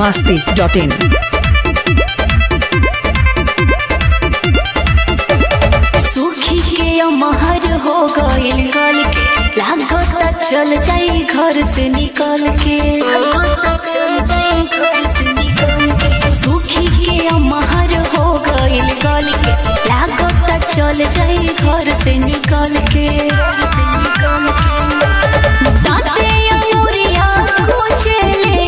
biharmasti.in। सूखी के अमहर हो गइल गल के लागत चल जाई घर से निकल के। सूखी के अमहर हो गइल गल के लागत चल जाई घर से निकल के। दांते अंगुरिया कुचले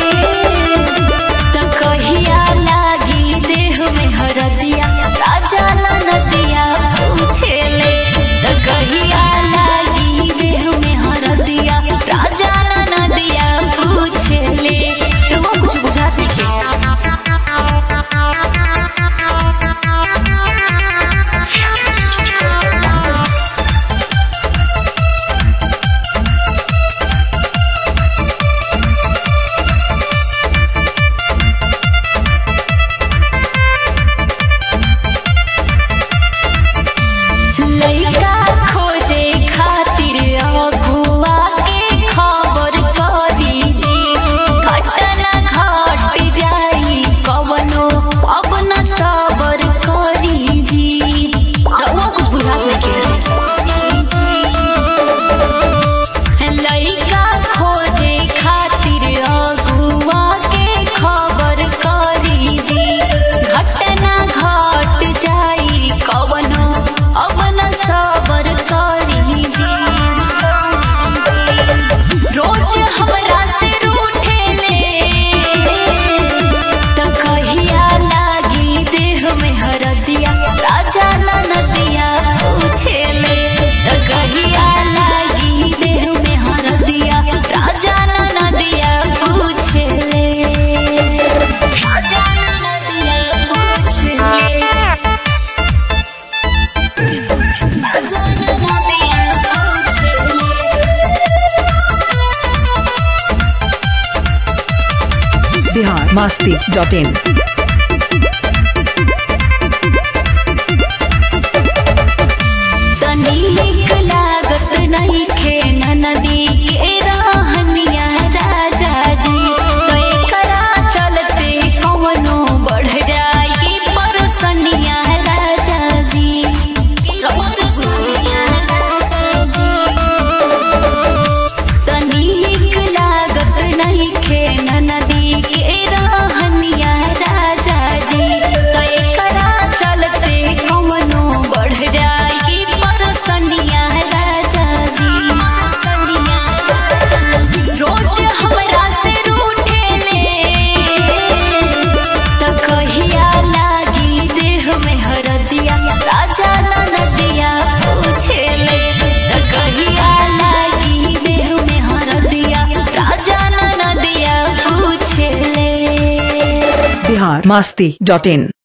त कहिया लागी देह में हरदिया राजा नदिया पूछेले त कहिया लागी देह में हरदिया राजा नदिया पूछेले। रुआ कुछ बुझात नहीं के biharmasti.in। तनिक लागत नहीं खे नदी के रहनिया राजा जी तो एकरा चलते कवनो बढ़ जाई परसनिया राजा जी। तनिक लागत नहीं खे नदी के रहनिया राजा जी तो एकरा चलते कवनो बढ़ जाई परसनिया राजा जी। रोज हमरा से रूठेले त कहिया लागी देह में हरदिया राजा नदिया पूछेले त कहिया लागी देह में हरदिया राजा नदिया पूछेले। biharmasti.in।